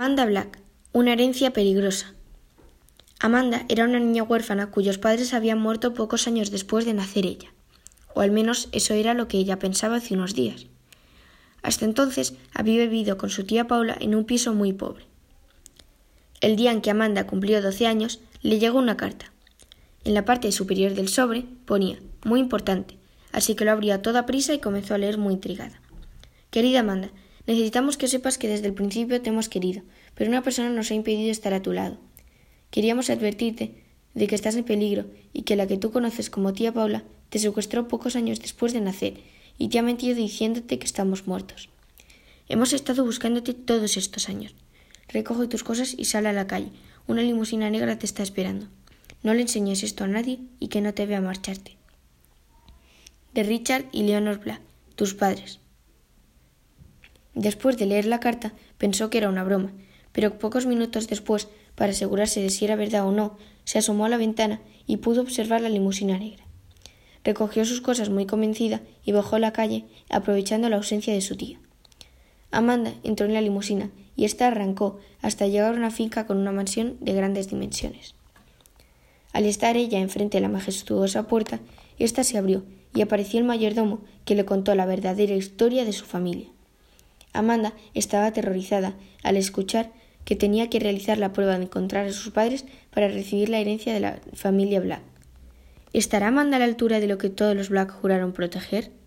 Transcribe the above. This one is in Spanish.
Amanda Black, una herencia peligrosa. Amanda era una niña huérfana cuyos padres habían muerto pocos años después de nacer ella, o al menos eso era lo que ella pensaba hace unos días. Hasta entonces había vivido con su tía Paula en un piso muy pobre. El día en que Amanda cumplió 12 años, le llegó una carta. En la parte superior del sobre ponía «Muy importante», así que lo abrió a toda prisa y comenzó a leer muy intrigada. «Querida Amanda, necesitamos que sepas que desde el principio te hemos querido, pero una persona nos ha impedido estar a tu lado. Queríamos advertirte de que estás en peligro y que la que tú conoces como tía Paula te secuestró pocos años después de nacer y te ha mentido diciéndote que estamos muertos. Hemos estado buscándote todos estos años. Recoge tus cosas y sal a la calle. Una limusina negra te está esperando. No le enseñes esto a nadie y que no te vea marcharte. De Richard y Leonor Black, tus padres». Después de leer la carta, pensó que era una broma, pero pocos minutos después, para asegurarse de si era verdad o no, se asomó a la ventana y pudo observar la limusina negra. Recogió sus cosas muy convencida y bajó a la calle, aprovechando la ausencia de su tía. Amanda entró en la limusina y ésta arrancó hasta llegar a una finca con una mansión de grandes dimensiones. Al estar ella enfrente de la majestuosa puerta, ésta se abrió y apareció el mayordomo, que le contó la verdadera historia de su familia. Amanda estaba aterrorizada al escuchar que tenía que realizar la prueba de encontrar a sus padres para recibir la herencia de la familia Black. ¿Estará Amanda a la altura de lo que todos los Black juraron proteger?